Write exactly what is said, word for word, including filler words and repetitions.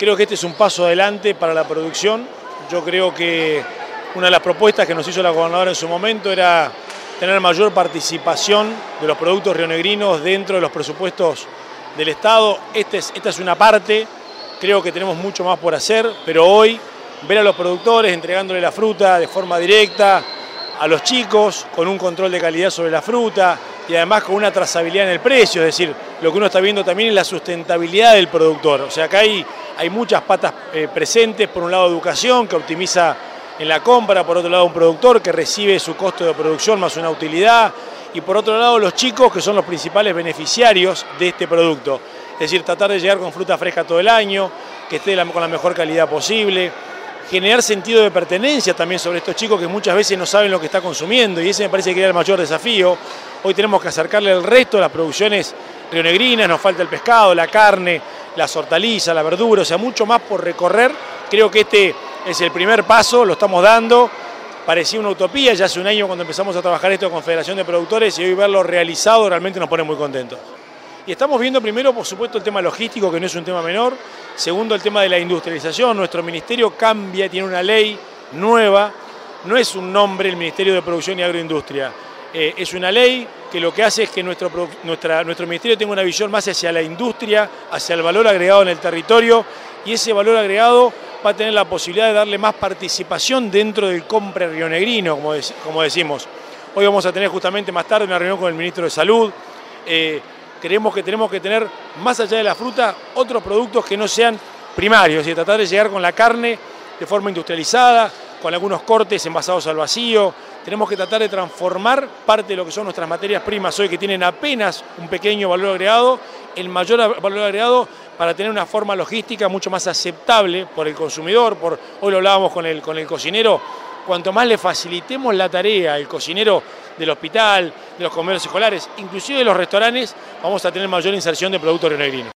Creo que este es un paso adelante para la producción. Yo creo que una de las propuestas que nos hizo la gobernadora en su momento era tener mayor participación de los productos rionegrinos dentro de los presupuestos del Estado. Este es, esta es una parte, creo que tenemos mucho más por hacer, pero hoy ver a los productores entregándole la fruta de forma directa a los chicos, con un control de calidad sobre la fruta y además con una trazabilidad en el precio, es decir, lo que uno está viendo también es la sustentabilidad del productor. O sea, acá hay, hay muchas patas eh, presentes, por un lado educación, que optimiza en la compra, por otro lado un productor que recibe su costo de producción más una utilidad, y por otro lado los chicos que son los principales beneficiarios de este producto. Es decir, tratar de llegar con fruta fresca todo el año, que esté con la mejor calidad posible, generar sentido de pertenencia también sobre estos chicos que muchas veces no saben lo que está consumiendo, y ese me parece que era el mayor desafío. Hoy tenemos que acercarle el resto de las producciones rionegrinas, nos falta el pescado, la carne, las hortalizas, la verdura, o sea, mucho más por recorrer. Creo que este es el primer paso, lo estamos dando. Parecía una utopía ya hace un año cuando empezamos a trabajar esto con Federación de Productores, y hoy verlo realizado realmente nos pone muy contentos. Y estamos viendo primero, por supuesto, el tema logístico, que no es un tema menor. Segundo, el tema de la industrialización. Nuestro ministerio cambia, tiene una ley nueva. No es un nombre el Ministerio de Producción y Agroindustria. Eh, es una ley que lo que hace es que nuestro, nuestra, nuestro ministerio tenga una visión más hacia la industria, hacia el valor agregado en el territorio, y ese valor agregado va a tener la posibilidad de darle más participación dentro del compre rionegrino, como, de, como decimos. Hoy vamos a tener justamente más tarde una reunión con el ministro de Salud. Eh, creemos que tenemos que tener, más allá de la fruta, otros productos que no sean primarios, y tratar de llegar con la carne de forma industrializada, con algunos cortes envasados al vacío. Tenemos que tratar de transformar parte de lo que son nuestras materias primas hoy, que tienen apenas un pequeño valor agregado, en mayor valor agregado, para tener una forma logística mucho más aceptable por el consumidor. Por, hoy lo hablábamos con el, con el cocinero, cuanto más le facilitemos la tarea al cocinero del hospital, de los comedores escolares, inclusive de los restaurantes, vamos a tener mayor inserción de productos rionegrinos.